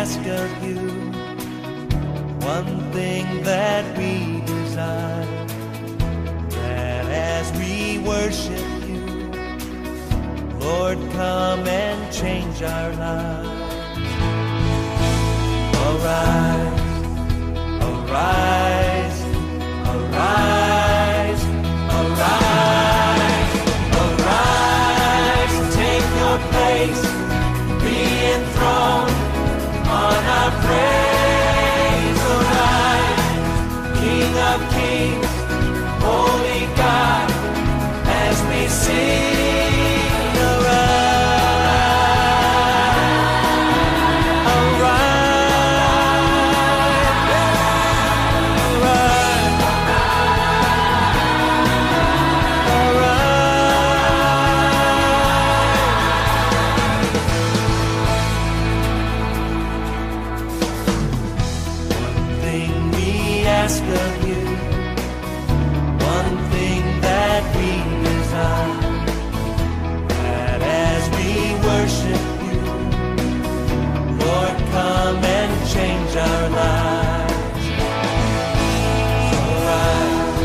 ask of you, one thing that we desire, that as we worship you, Lord, come and change our lives. Arise, arise, arise, arise, arise, take your place, be enthroned on our praise. Arise, King of kings, holy God, as we sing. Arise. Ask of you, one thing that we desire, that as we worship you, Lord, come and change our lives. Arise,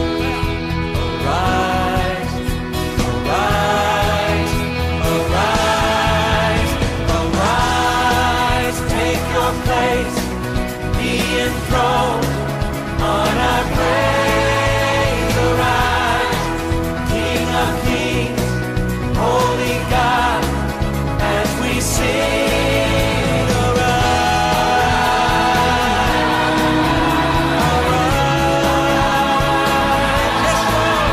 arise, arise, arise, arise, take your place, be enthroned on our praise. Arise, King of kings, holy God, as we sing. Arise, arise, yes, Lord.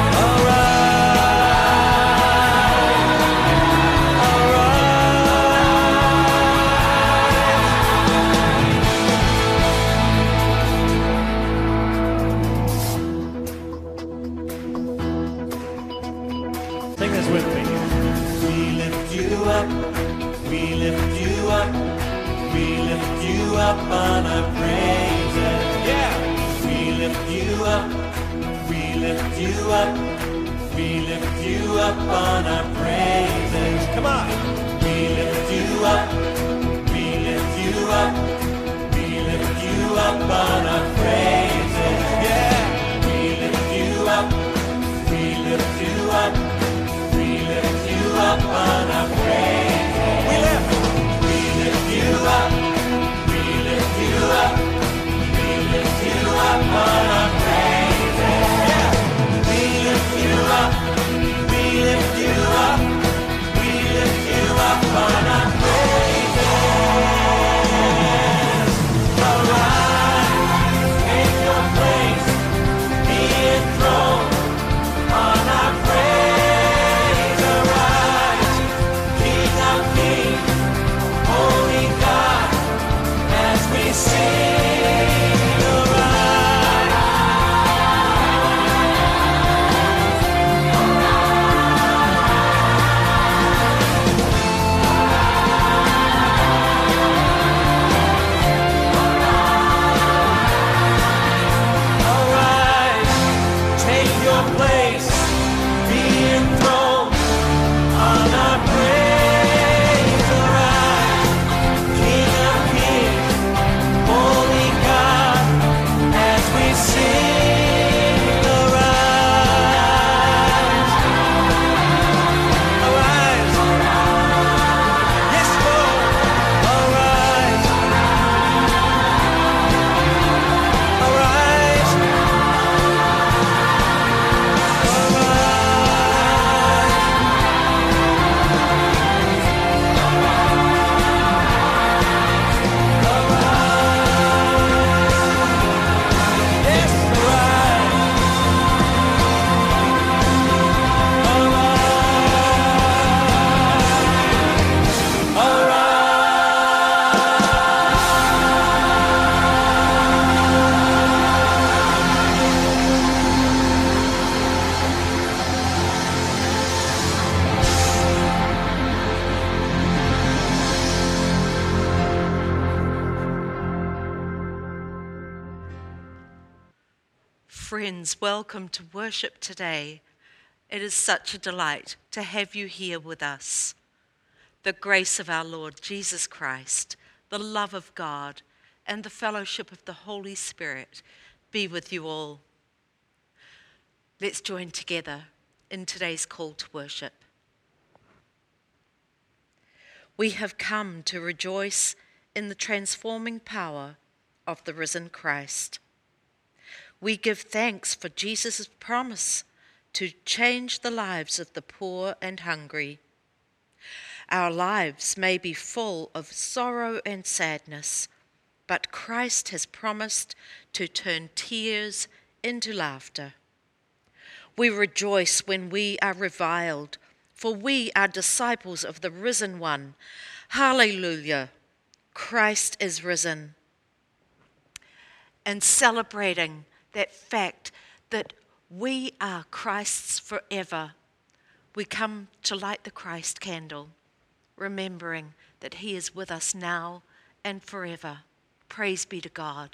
Sing this with me. We lift you up, we lift you up, we lift you up on our praises. Yeah. We lift you up, we lift you up, we lift you up on our praises. Come on. We lift you up, we lift you up, we lift you up on our praises. Yeah. We lift you up, we lift you up, we lift you up on our praises. We lift you up, we lift you up, we lift you up on our praises. Yeah. We lift you up, we lift you up, we lift you up on our praises. Arise, take your place, be enthroned on our praise. Arise, King of kings, holy God, as we sing. Arise, arise, take your place, be enthroned on our praise. Arise, King of kings, holy God, as we sing. Arise, arise, yes, Lord. Arise, arise, yes, Friends, welcome to worship today. It is such a delight to have you here with us. The grace of our Lord Jesus Christ, the love of God, and the fellowship of the Holy Spirit be with you all. Let's join together in today's call to worship. We have come to rejoice in the transforming power of the risen Christ. We give thanks for Jesus' promise to change the lives of the poor and hungry. Our lives may be full of sorrow and sadness, but Christ has promised to turn tears into laughter. We rejoice when we are reviled, for we are disciples of the risen one. Hallelujah! Christ is risen. And celebrating that fact that we are Christ's forever, we come to light the Christ candle, remembering that he is with us now and forever. Praise be to God.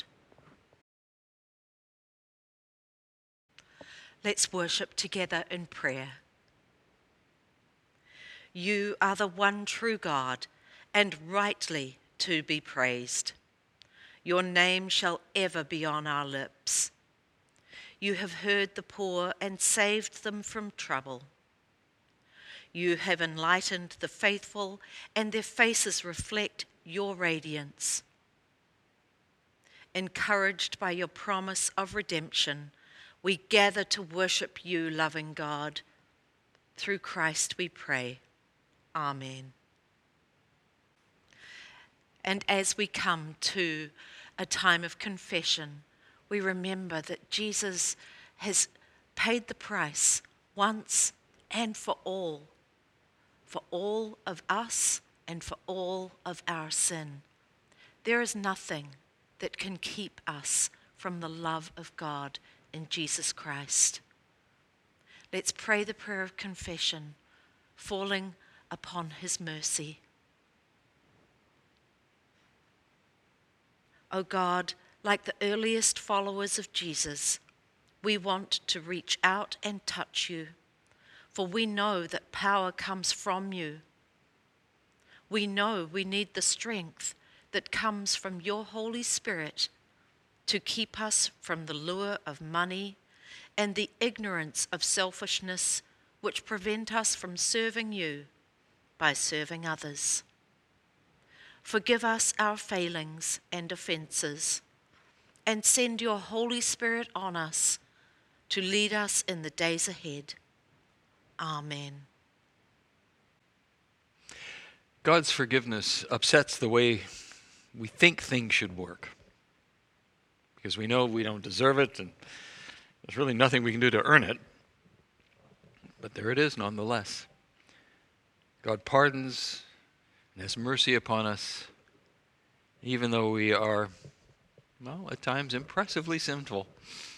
Let's worship together in prayer. You are the one true God, and rightly to be praised. Your name shall ever be on our lips. You have heard the poor and saved them from trouble. You have enlightened the faithful, and their faces reflect your radiance. Encouraged by your promise of redemption, we gather to worship you, loving God. Through Christ we pray. Amen. And as we come to a time of confession, we remember that Jesus has paid the price once and for all of us and for all of our sin. There is nothing that can keep us from the love of God in Jesus Christ. Let's pray the prayer of confession, falling upon his mercy. O God, like the earliest followers of Jesus, we want to reach out and touch you, for we know that power comes from you. We know we need the strength that comes from your Holy Spirit to keep us from the lure of money and the ignorance of selfishness which prevent us from serving you by serving others. Forgive us our failings and offences, and send your Holy Spirit on us to lead us in the days ahead. Amen. God's forgiveness upsets the way we think things should work, because we know we don't deserve it and there's really nothing we can do to earn it. But there it is nonetheless. God pardons and has mercy upon us, even though we are, well, at times impressively sinful.